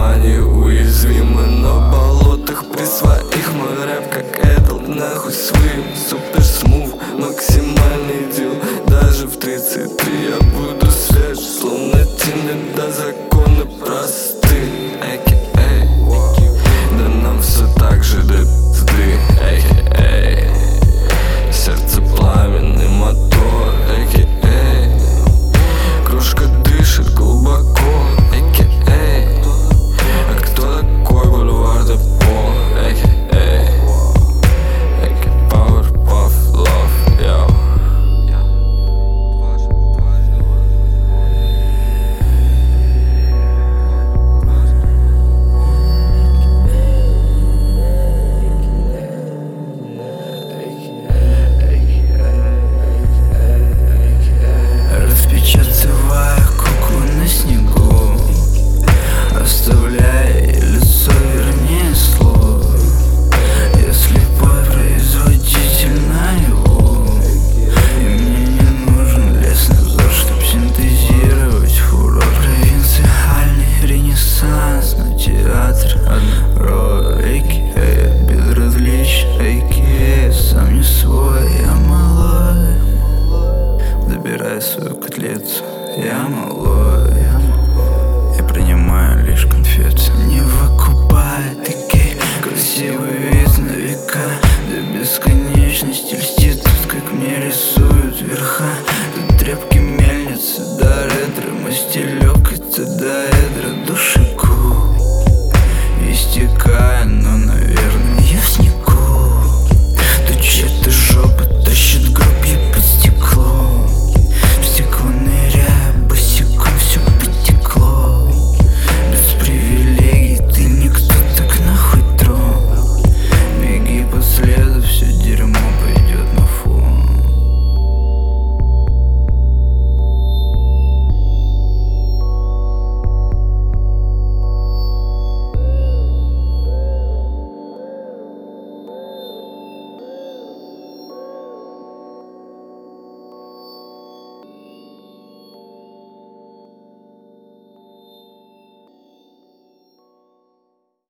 дома неуязвимы на болотах при своих. Мой рэп как Эдл, нахуй своим супер смув, максимальный дел. Даже в 33 я буду свеж, словно Тиндер, да законы просты. Эй, да нам все так же до пизды. Эй, сердце пламенный мотор. Эй, кружка дышит глубоко. Эй, а кто такой бульвар Депо? Эй, Powerpuff Love, yo. Распечатывая куклу на снегу, оставляя лицо, вернее слово. Я слепой производитель наяву, и мне не нужен лесный взор, чтоб синтезировать фурор. Провинциальный ренессанс, но театр одного. Безразличный, сам не свой, я малой. Забирай свою котлету, я малой.